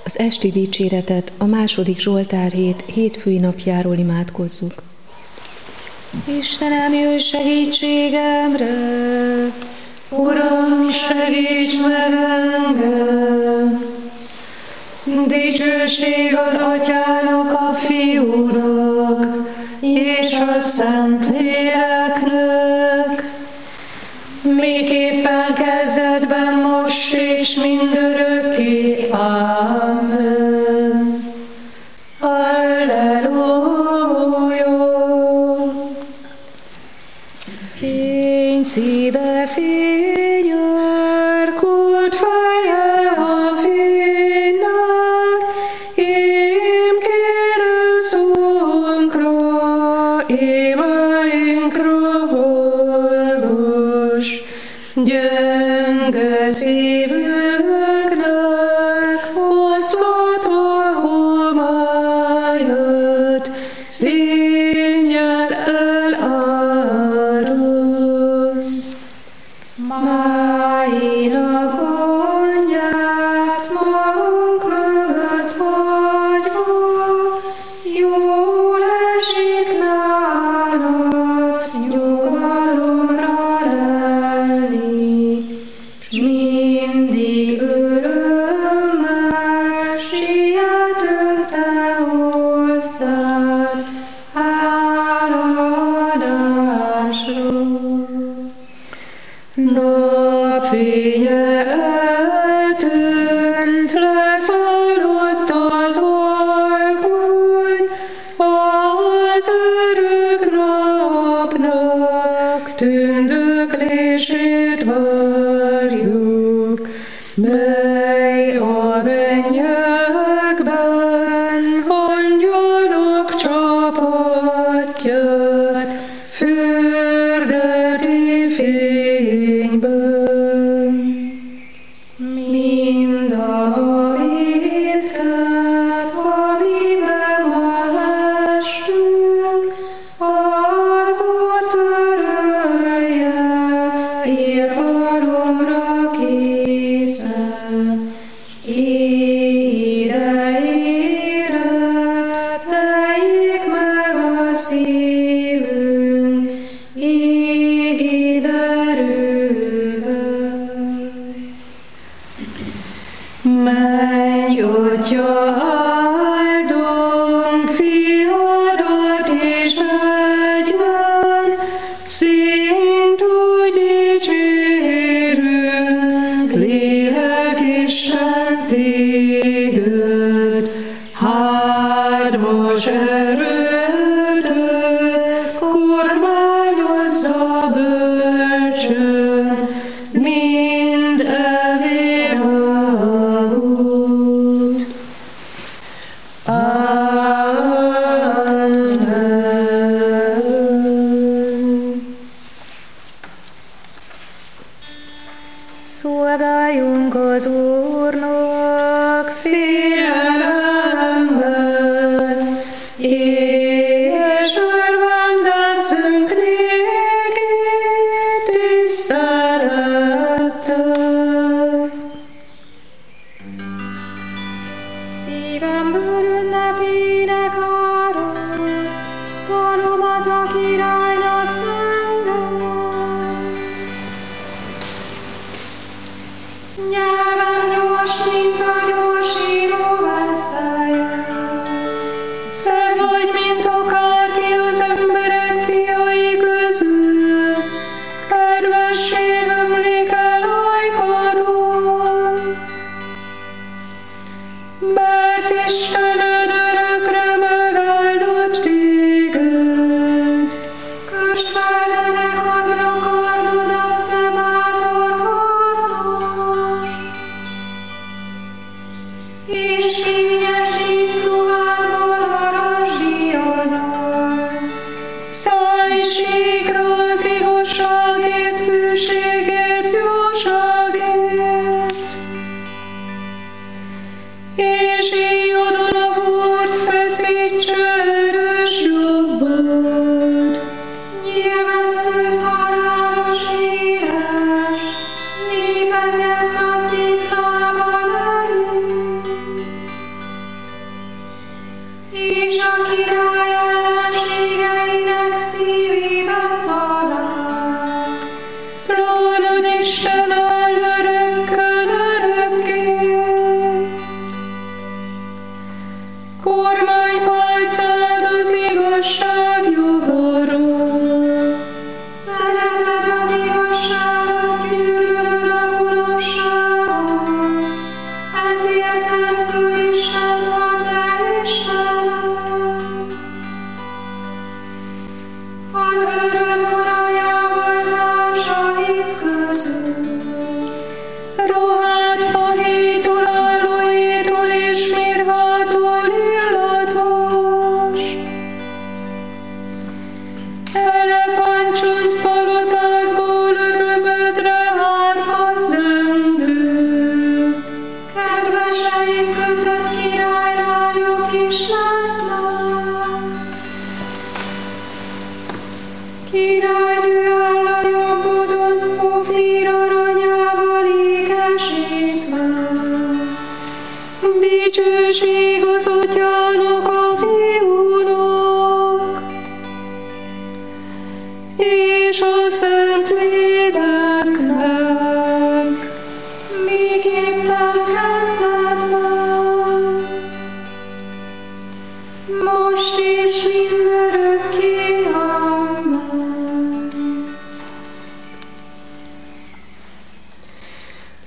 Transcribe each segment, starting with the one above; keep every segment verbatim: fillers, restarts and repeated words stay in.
Az esti dicséretet a második Zsoltár hét hétfői napjáról imádkozzuk. Istenem, jöjj segítségemre! Uram, segíts meg engem! Dicsőség az Atyának, a Fiúnak, és a Szentléleknek, miképpen kezdetben, most és mindörökké. Amen. Alleluja! Fény szíve fény, árkult feje a fénynek, ím keresztunkra, imainkra hallgass, gyenge szívünknek oszlatva homályat, fényjel elárassz. Máinak gondját magunk mögött hagyva, jól esik nálad nyugalomra lelni, s mindig örömmel sietünk te hozzád hálaadásra. Napfénye eltűnt, leszállott az ajkony, az örök napnak tündöklését várjuk, mely a mennyekben angyalok csapatját fürdeti fényben. Mind a vétkát, amiben ma estünk, az Úr törölje, irgalomra készen. Idejére teljék meg a szívünk, égi erővel. Menj, Atya, áldunk fiadat és egyben, szint úgy dicsérünk, lélek Isten téged, hármas erőtök kormányozza bölcsön mind e világot. Amen. Szolgáljunk az Úrnak félelemmel, és örvendezzünk néki tisztelettel. Szívemből ünnepének árad, dalomat a királynak zengem. Nyelvem gyors, mint a gyorsíró veszélye. Szebb vagy, mint akárki az emberek fiai közül, kedvesség ömlik el ajkadon. Mert Istened örökre megáldott téged. Kösd fel, de ne hadra kardodat, te bátor harcos, és fényes díszruhádban aranyzsiadat. Szállj síkra az igazságért, hűségért, jóságért, és éjjadon a hord feszítse erős jobbad. Nyilvesszőt halálos híres, népenget taszít lábad elé.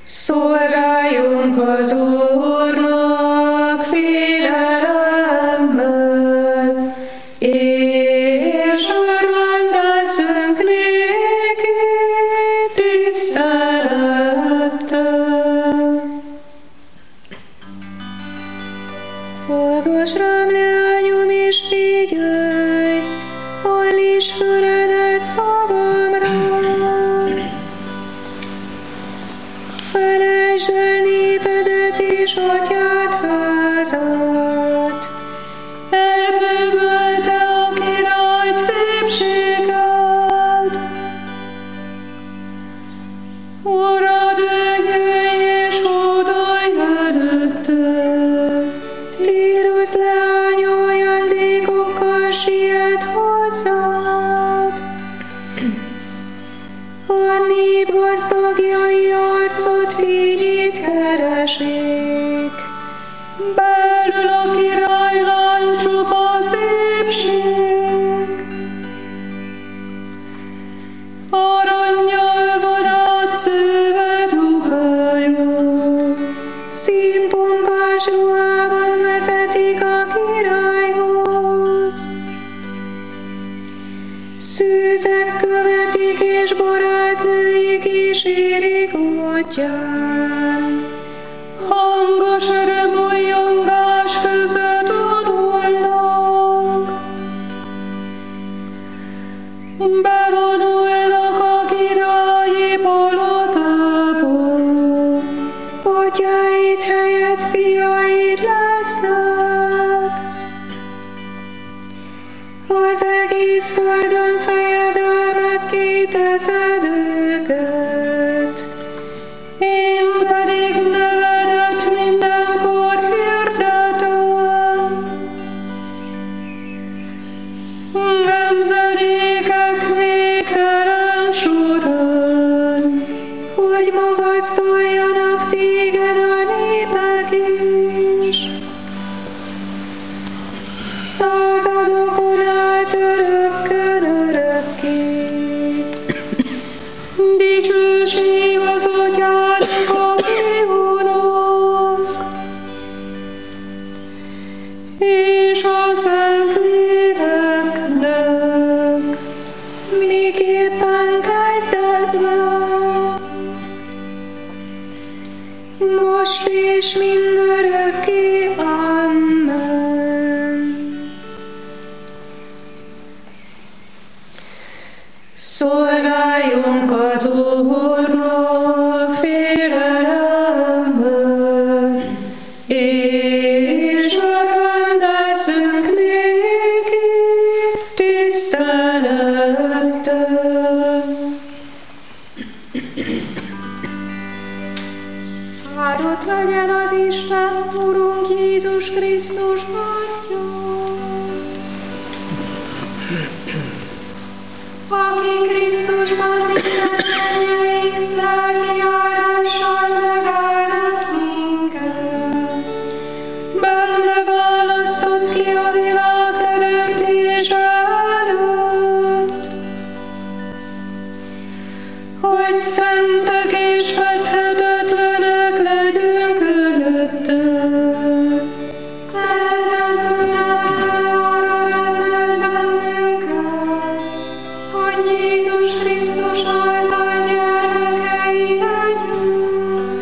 Szolgáljunk az Úrnak félelemmel, és örvendezzünk néki tisztelettel. Hallgass rám, leányom, és figyelj, hallíts füledet szavamra. Felejtsd el népedet és atyád házát. Elbűvölte a király szépséget. Urad jöjj és hódolj előtte. Tírus leánya ajándékokkal siet hozzád. A nép gazdagjai arcod fényét keresik. Belül a királylány csupa szépség. Arannyal vadát szőve ruhája. Színpompás ruhában vezetik a királyhoz. Szűzek követik és barátnői kísérik útján. Hangos örömújjongás között vonulnak. Bevonulnak a királyi palotába. Potyáid helyett fiaid lesznek. Az egész földön fejedelmek kétezed őket. Én pedig nevedet mindenkor hirdetem. Nemzedékek végtelen során, hogy magasztaljanak téged a népek is. Századokon át örökkön örökké. Dicsőség az Atyának, a Fiúnak, és a Szentléleknek, miképpen kezdetben, most és mindörökké. Amen. Szolgáljunk az Úrnak félelemmel, és örvendezzünk néki tisztelettel. Áldott legyen az Isten, Urunk Jézus Krisztus Atya, aki Krisztusban minden mennyei lelki áldással megáldott minket. Benne választott ki a világ teremtése előtt, hogy szentek és fedhetetlenek legyünk előtte. Jézus Krisztus által gyermekei legyünk.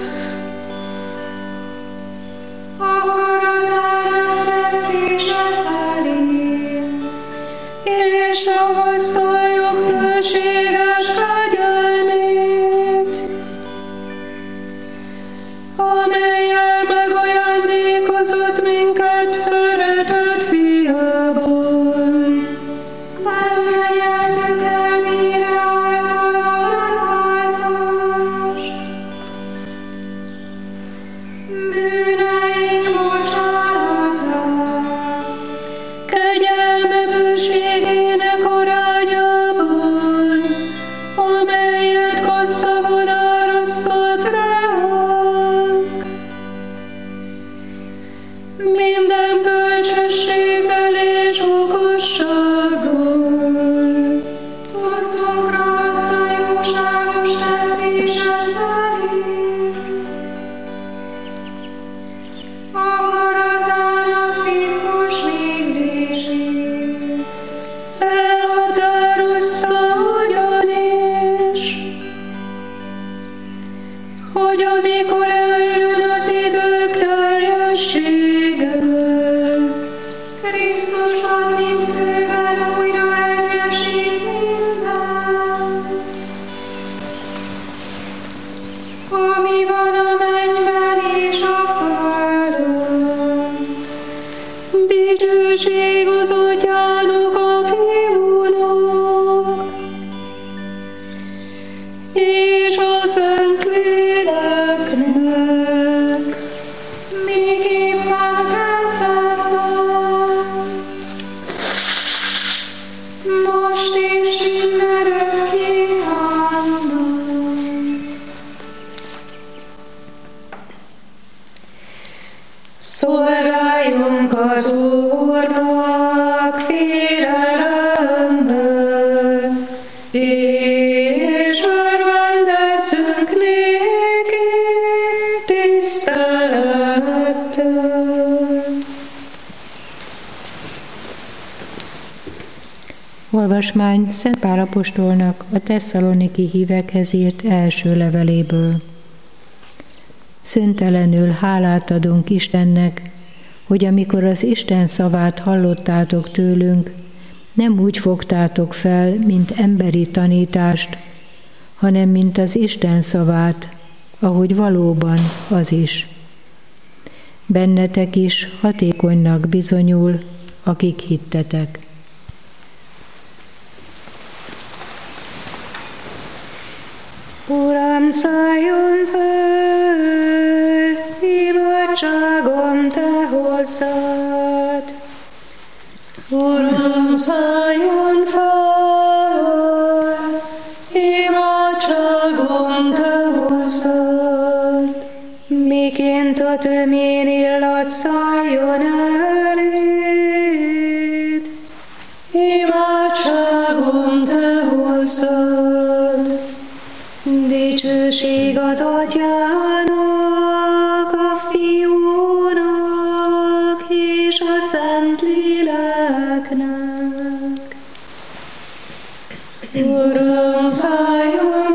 Akaratának tetszése szerint, és magasztaljuk fölséges kegyelmét, amellyel megajándékozott minket szeretett fiában. Benne nyertük el mire által a megváltást. Bűneink bocsánatát, kegyelme bőségének arányában, amelyet gazdagon árasztott ránk. hogy amikor eljön az idők teljessége, Krisztusban, mint főben újra egyesít mindent. Ami van a mennyben és a földön. Dicsőség az Atyának, a Fiúnak, és a Szentléleknek. Miképpen kezdetben, most és mindörökké. Amen. Szolgáljunk az Úrnak félelemmel, és örvendezzünk néki tisztelettel. Olvasmány Szent Pál apostolnak a tesszaloniki hívekhez írt első leveléből. Szüntelenül hálát adunk Istennek, hogy amikor az Isten szavát hallottátok tőlünk, nem úgy fogtátok fel, mint emberi tanítást, hanem mint az Isten szavát, ahogy valóban az is. Bennetek is hatékonynak bizonyul, akik hittetek. Uram, szálljon fel, imádságom te hozzád. Uram, szálljon fel, imádságom te hozzád. Miként a tömén illat szálljon eléd, imádságom te hozzád. Dicsőség az Atyának, a Fiúnak és a Szentléleknek. Uram, szálljon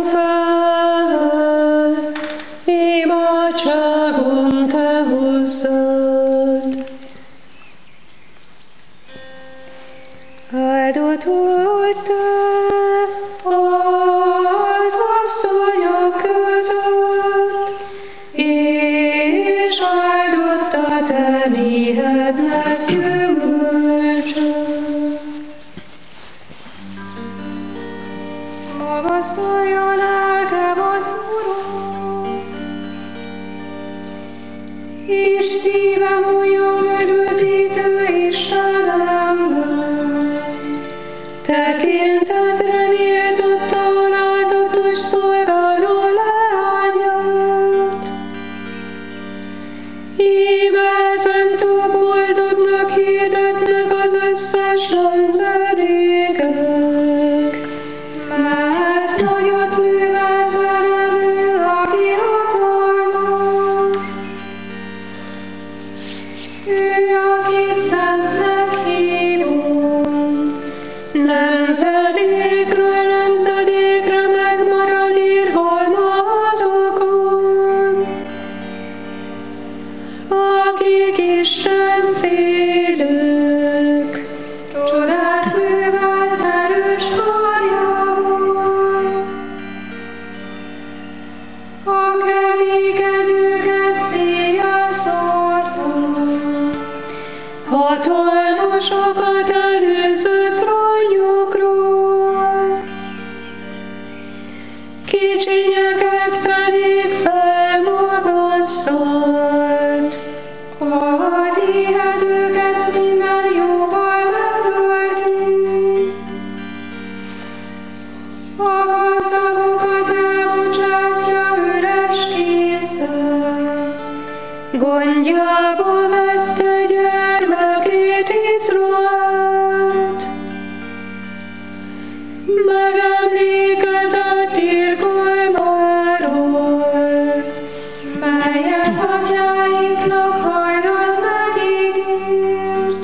fel, imádságom te hozzád. Áldott vagy te, az asszonyok között, és áldott a te méhednek gyümölcse. Magasztalja lelkem az Urat, és szívem újjong üdvözítő Istenemben. Tekintetre méltatta alázatos szolgáló lányát. Íme ezentúl boldognak hirdetnek az összes nemzedékek. Mert nagyot művelt velem ő, aki hatalmas. Ő, akit szentnek hívunk. Nemzedékről nemzedékre megmarad irgalma azokon, akik Isten félők. Csodát művelt erős karjával. A kevékedőket széjjel szórta. Hatalmasokat előzött trónjukról, kicsinyeket pedig felmagasztott. Az éhezőket minden jóval betölti. A gazdagokat elbocsátja üres kézzel. Gondjába vette gyermekét Izraelt, megemlékezett irgalmáról, melyet atyáiknak hajdan megígért.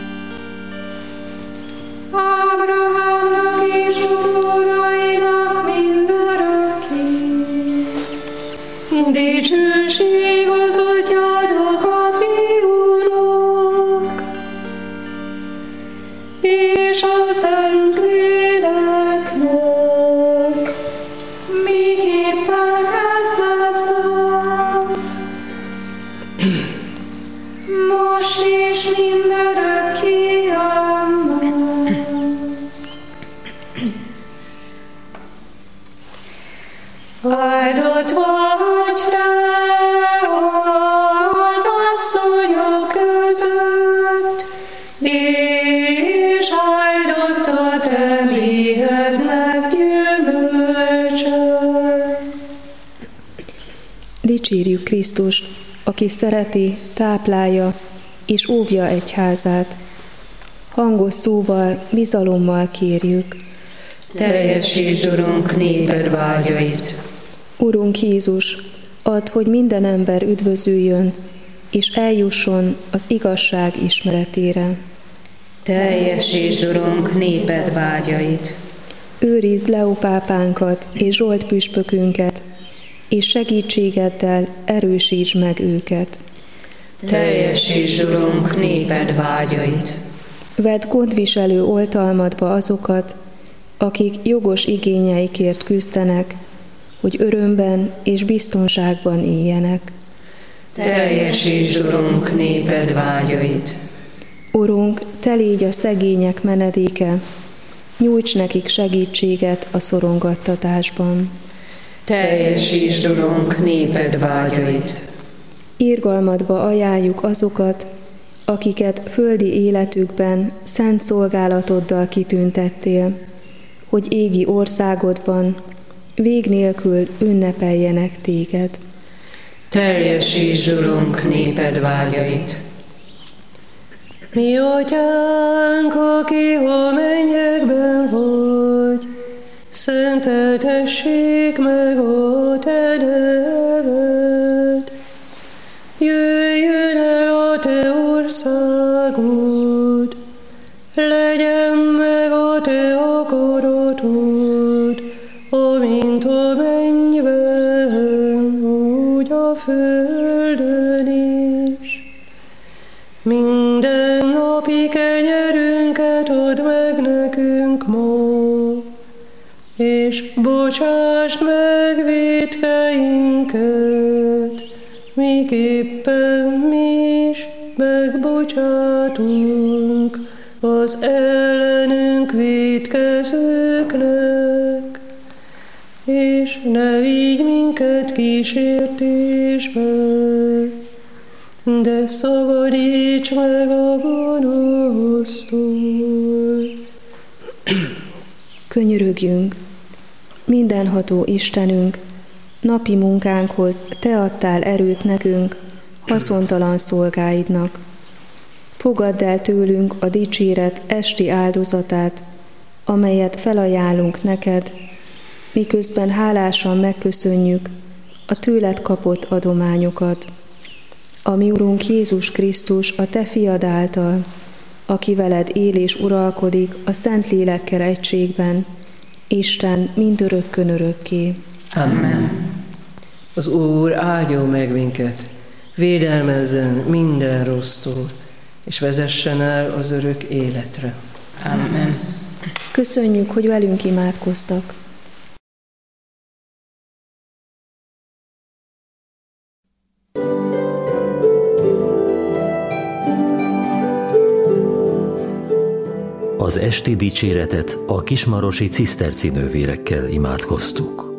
Ábrahámnak és utódainak mindörökké. Dicsőség az Atyának, a Fiúnak, és a Szentléleknek, miképpen kezdetben, most és mindörökké. Amen. Áldott vagy te az asszonyok között, és áldott a te méhednek gyümölcse. Dicsérjük Krisztust, aki szereti, táplálja és óvja egyházát. Hangos szóval, bizalommal kérjük. Teljesítsd, Urunk, néped vágyait. Urunk Jézus, add, hogy minden ember üdvözüljön, és eljusson az igazság ismeretére. Teljesítsd, Urunk, néped vágyait. Őrizd Leó pápánkat és Zsolt püspökünket, és segítségeddel erősítsd meg őket. Teljesítsd, Urunk, néped vágyait. Vedd gondviselő oltalmadba azokat, akik jogos igényeikért küzdenek, hogy örömben és biztonságban éljenek. Teljesítsd, Urunk, néped vágyait. Urunk, te légy a szegények menedéke, nyújts nekik segítséget a szorongattatásban. Teljesítsd, Urunk, néped vágyait. Irgalmadba ajánljuk azokat, akiket földi életükben szent szolgálatoddal kitüntettél, hogy égi országodban vég nélkül ünnepeljenek téged. Teljesítsd, Urunk, néped vágyait. Mi Atyánk, aki a mennyekben vagy, szenteltessék meg a te neved. Jöjjön el a te országod, legyen meg a te akaratod, amint a mennyben, úgy a földön is. Minden napi kenyerünket add meg nekünk ma, és bocsásd meg vétkeinket, miképpen mi is megbocsátunk az ellenünk vétkezőknek, és ne vigy minket kísértésbe, de szabadíts meg a gonosztól. Könyörögjünk, mindenható Istenünk, napi munkánkhoz te adtál erőt nekünk, haszontalan szolgáidnak. Fogadd el tőlünk a dicséret esti áldozatát, amelyet felajánlunk neked, miközben hálásan megköszönjük a tőled kapott adományokat. A mi Urunk Jézus Krisztus a te fiad által, aki veled él és uralkodik a Szentlélekkel egységben, Isten mindörökkön örökké. Amen. Az Úr áldjon meg minket, védelmezzen minden rossztól, és vezessen el az örök életre. Amen. Köszönjük, hogy velünk imádkoztak. Az esti dicséretet a kismarosi ciszterci nővérekkel imádkoztuk.